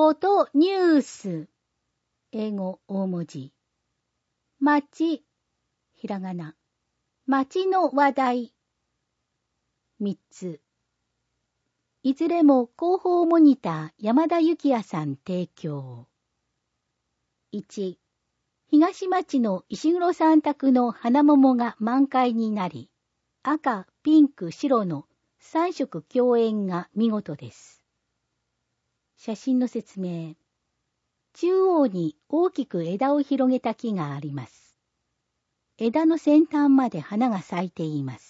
フォトニュース。英語大文字。街、ひらがな。街の話題。3つ。いずれも広報モニター山田幸也さん提供。1、東町の石黒さん宅の花桃が満開になり、赤、ピンク、白の3色共演が見事です。写真の説明。中央に大きく枝を広げた木があります。枝の先端まで花が咲いています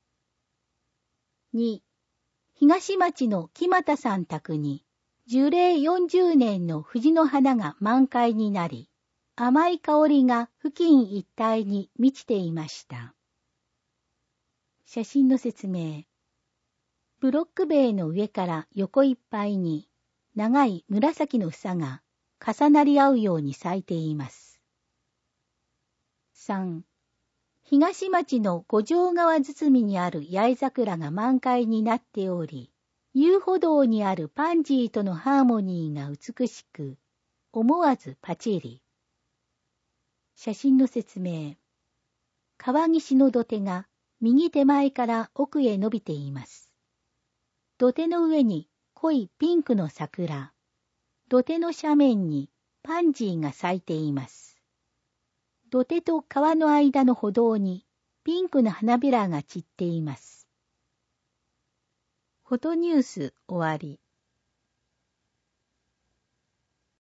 。2、東町の木俣さん宅に樹齢40年の藤の花が満開になり、甘い香りが付近一帯に満ちていました。写真の説明。ブロック塀の上から横いっぱいに長い紫の房が重なり合うように咲いています。3、東町の五条川堤にある八重桜が満開になっており、遊歩道にあるパンジーとのハーモニーが美しく、思わずパチリ。写真の説明。川岸の土手が右手前から奥へ伸びています。土手の上に濃いピンクの桜。土手の斜面にパンジーが咲いています。土手と川の間の歩道にピンクの花びらが散っています。フォトニュース終わり。